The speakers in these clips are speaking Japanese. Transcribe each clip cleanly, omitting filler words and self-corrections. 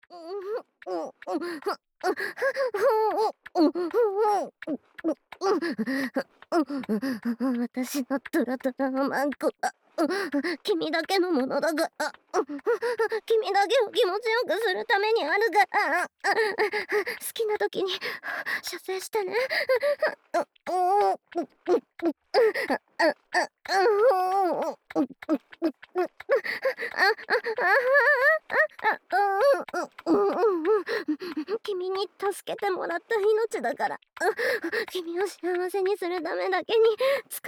私のトラトラのマンコは君だけのものだが君だけを気持ちよくするためにあるから好きな時に射精してね。君に助けてもらった命だから、君を幸せにするためだけに使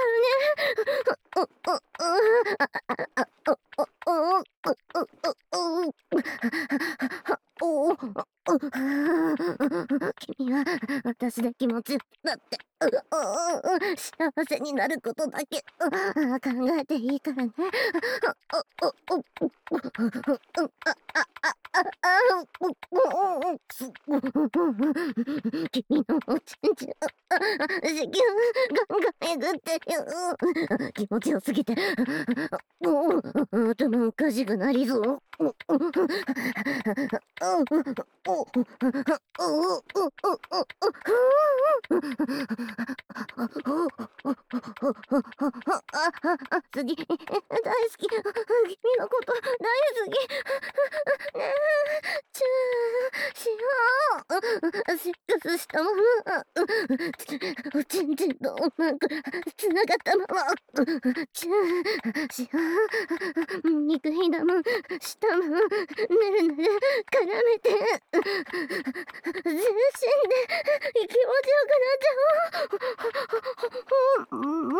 うね。君は私で気持ちだって幸せになることだけ考えていいからね。君のおちんちん子宮ガンガン巡ってる気持ちよすぎて頭おかしくなりそう。次大好き君のこと大好きねえチューしようセックスしたままおちんちんとなんかつながったままチューしよう肉ひだも舌もぬるぬる絡めて全身で気持ちよくなっちゃおう。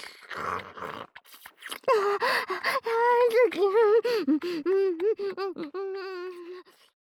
大好き。